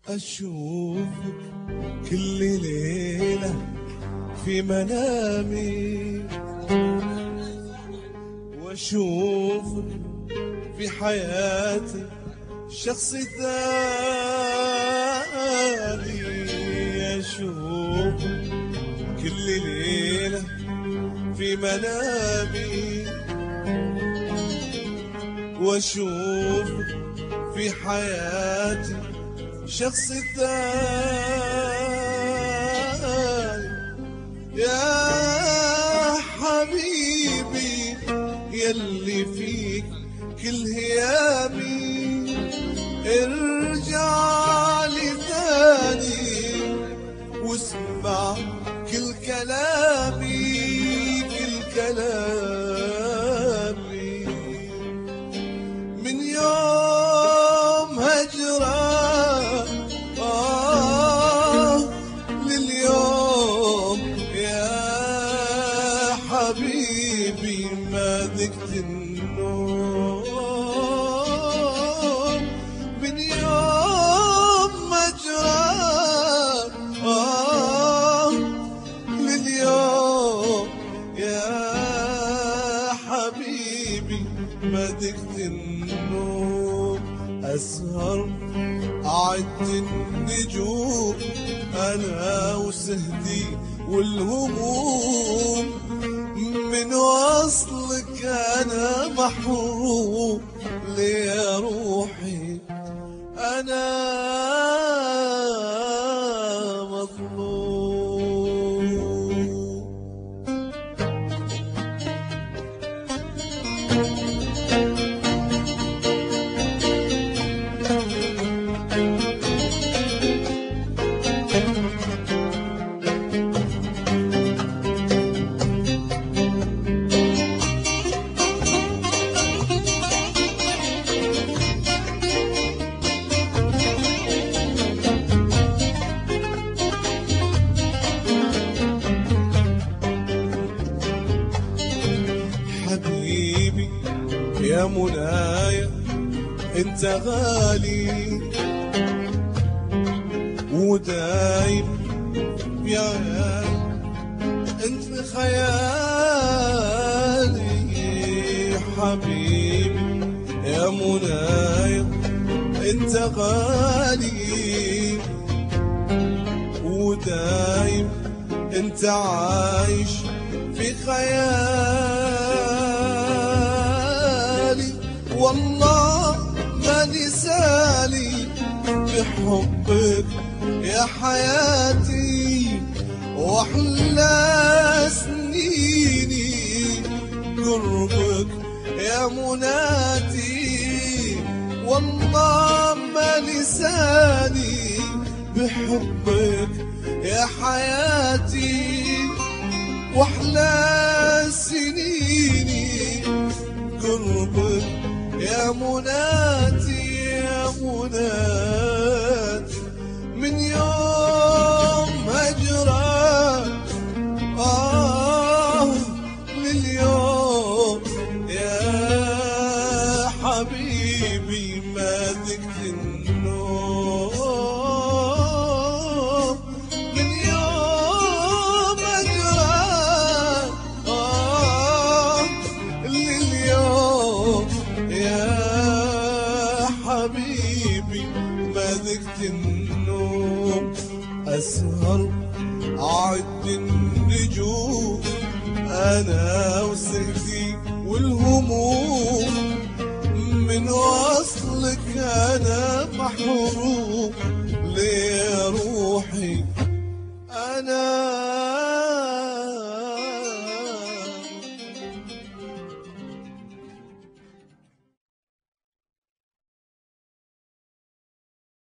أشوفك كل ليلة في منامي، وأشوفك في حياتي شخص ثاني. أشوفك كل ليلة في منامي، وأشوفك في حياتي شخص ثاني. يا حبيبي يلي فيك كل هيامي، ارجع لي ثاني واسمع كل كلامي، كل كلامي. من يوم هجرك لليوم يا حبيبي ما ذقت النوم. من يوم هجرك لليوم يا حبيبي ما ذقت النوم. أسهر أعد النجوم أنا وسهدي والهموم، من وصلك أنا محروم. ليه روحي أنا مظلوم. حبيبي يا منايا انت غالي ودايم يا انت خيالي. حبيبي يا منايا انت غالي ودايم انت عايش في خيالي. والله ما نسالي بحبك يا حياتي، واحلى سنيني قربك يا مناتي. والله ما نساني بحبك يا حياتي، واحلى سنيني قربك يا مناتي، يا مناتي. من يوم هجرك لليوم يا حبيبي ما ذقت النوم. من يوم هجرك لليوم يا حبيبي ما ذقت النوم. أسهر أعد النجوم أنا وسهدي والهموم، من وصلك أنا محروم. ليه روحي أنا